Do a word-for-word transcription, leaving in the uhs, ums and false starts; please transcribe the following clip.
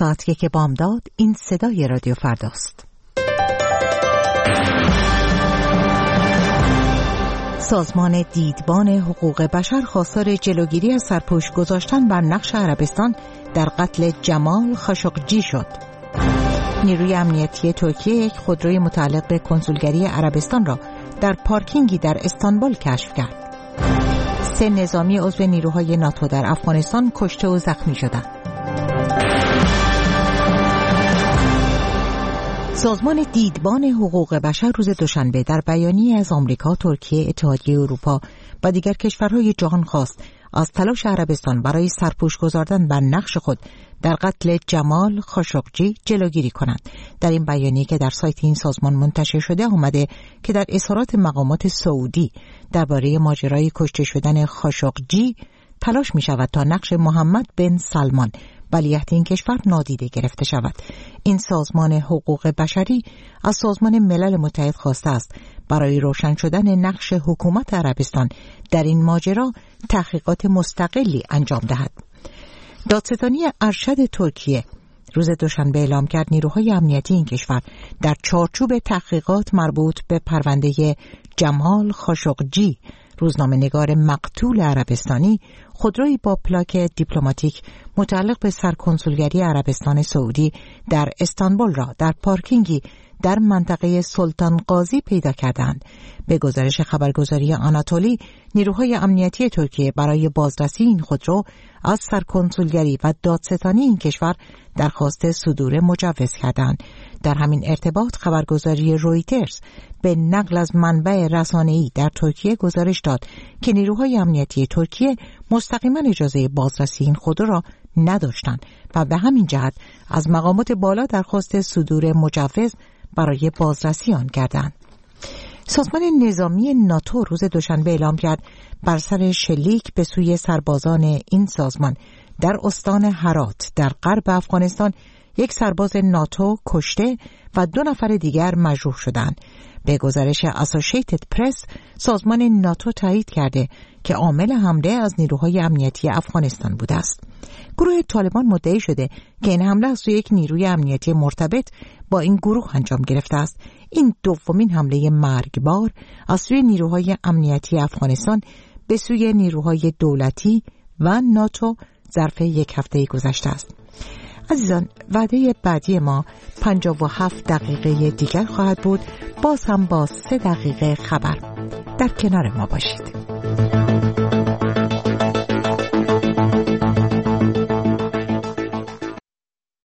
ساعت یک بامداد. این صدای رادیو فرداست. سازمان دیدبان حقوق بشر خواستار جلوگیری از سرپوش گذاشتن بر نقش عربستان در قتل جمال خاشقجی شد. نیروی امنیتی ترکیه یک خودروی متعلق به کنسولگری عربستان را در پارکینگی در استانبول کشف کرد. سه نظامی عضو نیروهای ناتو در افغانستان کشته و زخمی شدند. سازمان دیدبان حقوق بشر روز دوشنبه در بیانیه از آمریکا، ترکیه، اتحادیه اروپا و دیگر کشورهای جهان خواست از تلاش عربستان برای سرپوش گذاردن بر نقش خود در قتل جمال خاشقجی جلوگیری کنند. در این بیانیه که در سایت این سازمان منتشر شده آمده که در اظهارات مقامات سعودی درباره ماجرای کشته شدن خاشقجی تلاش می شود تا نقش محمد بن سلمان ولیعهد این کشور نادیده گرفته شود. این سازمان حقوق بشری از سازمان ملل متحد خواسته است برای روشن شدن نقش حکومت عربستان در این ماجرا تحقیقات مستقلی انجام دهد. دادستانی ارشد ترکیه روز دوشنبه اعلام کرد نیروهای امنیتی این کشور در چارچوب تحقیقات مربوط به پرونده جمال خاشقجی، روزنامه‌نگار مقتول عربستانی، خودرویی با پلاک دیپلماتیک متعلق به سرکنسولگری عربستان سعودی در استانبول را در پارکینگی در منطقه سلطان قاضی پیدا کردند. به گزارش خبرگزاری آناتولی، نیروهای امنیتی ترکیه برای بازرسی این خودرو از سرکنسولگری و دادستانی این کشور درخواست صدور مجوز کردند. در همین ارتباط خبرگزاری رویترز به نقل از منبع رسانه‌ای در ترکیه گزارش داد که نیروهای امنیتی ترکیه مستقیما اجازه بازرسی این خودرو را نداشتند و به همین جهت از مقامات بالا درخواست صدور مجوز برای بازرسی آن کردند. سازمان نظامی ناتو روز دوشنبه اعلام کرد بر سر شلیک به سوی سربازان این سازمان در استان هرات در غرب افغانستان یک سرباز ناتو کشته و دو نفر دیگر مجروح شدند. به گزارش اسوشیتد پرس، سازمان ناتو تایید کرده که عامل حمله از نیروهای امنیتی افغانستان بوده است. گروه طالبان مدعی شده که این حمله از سوی یک نیروی امنیتی مرتبط با این گروه انجام گرفته است. این دومین حمله مرگبار از سوی نیروهای امنیتی افغانستان به سوی نیروهای دولتی و ناتو ظرف یک هفته گذشته است. عزیزان، وعده بعدی ما پنجاه و هفت دقیقه دیگر خواهد بود، باز هم با سه دقیقه خبر. در کنار ما باشید.